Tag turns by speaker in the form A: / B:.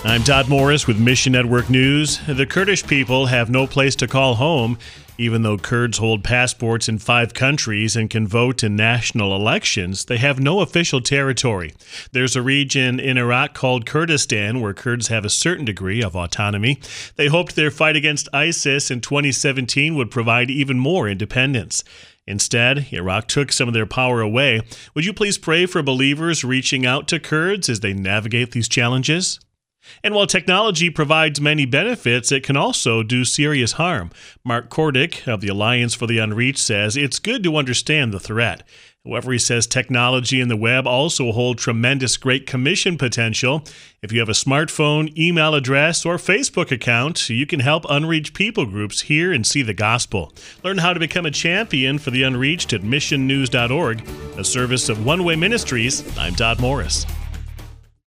A: I'm Todd Morris with Mission Network News. The Kurdish people have no place to call home. Even though Kurds hold passports in 5 countries and can vote in national elections, they have no official territory. There's a region in Iraq called Kurdistan where Kurds have a certain degree of autonomy. They hoped their fight against ISIS in 2017 would provide even more independence. Instead, Iraq took some of their power away. Would you please pray for believers reaching out to Kurds as they navigate these challenges? And while technology provides many benefits, it can also do serious harm. Mark Kordick of the Alliance for the Unreached says it's good to understand the threat. However, he says technology and the web also hold tremendous Great Commission potential. If you have a smartphone, email address, or Facebook account, you can help unreached people groups hear and see the gospel. Learn how to become a champion for the unreached at missionnews.org, a service of One Way Ministries. I'm Todd Morris.